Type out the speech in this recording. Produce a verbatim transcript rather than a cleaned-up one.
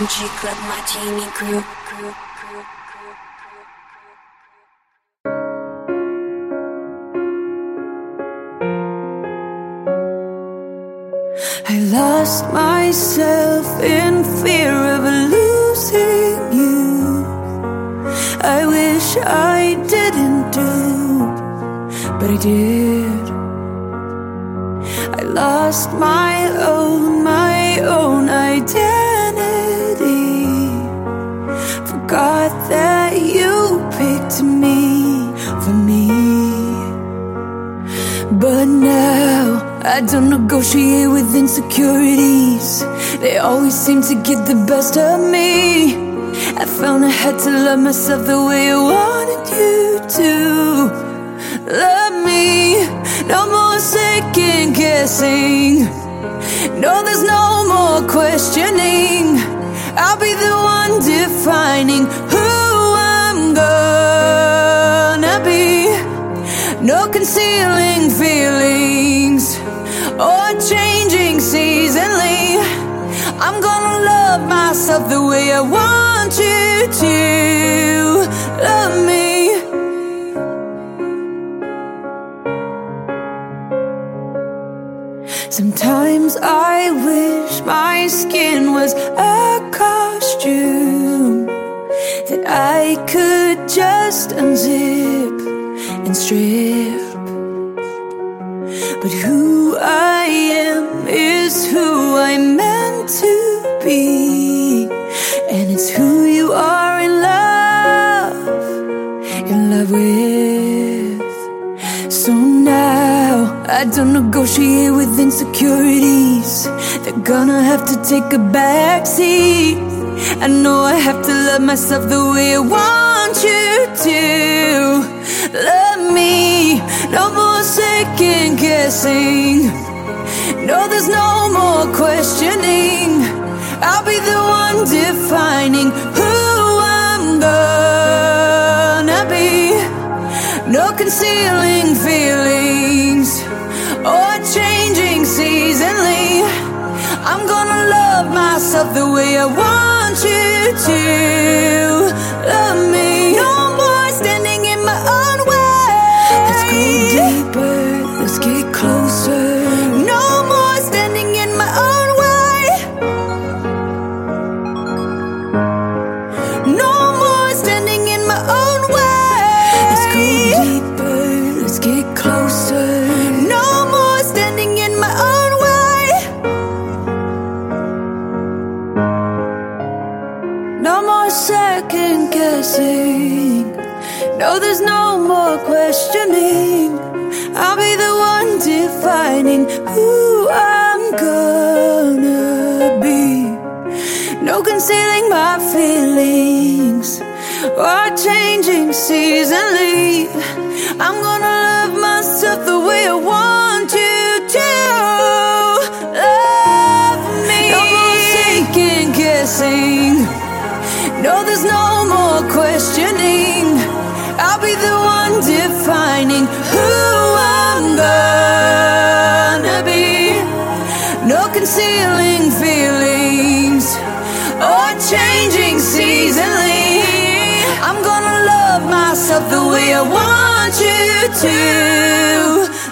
G Club Martini Crew. crew, crew, crew. I lost myself in fear of losing you. I wish I didn't do, but I did. I lost my own, my own identity. Forgot that you picked me for me. But now I don't negotiate with insecurities. They always seem to get the best of me. I found I had to love myself the way I wanted you to love me. No more second guessing. No, there's no more questioning. I'll be the one defining who I'm gonna be. No concealing feelings or changing seasonally. I'm gonna love myself the way I want you to love me. Sometimes I wish my skin was a costume that I could just unzip and strip. But who I am is who I'm meant to be, and it's who you are in love, in love with. So now I don't negotiate with insecurities. They're gonna have to take a backseat. I know I have to love myself the way I want you to love me. No more second guessing. No, there's no more questioning. I'll be the one defining who I'm gonna be. No concealing feelings or changing seasonally. I'm gonna love myself the way I want you to love me. No more standing in my own way. Let's go deeper, let's get closer. No more standing in my own way. No more standing in my own way. Let's go deeper, let's get closer. No more standing in my own way. No more second guessing. No, there's no more questioning. I'll be the one defining who I'm gonna be. No concealing my feelings or changing seasonally. I'm gonna love myself the way I want you to love me. No more second guessing. No, there's no more questioning. I'll be the one defining who I'm gonna be. No concealing feelings or changing seasonally. I'm gonna love myself the way I want you to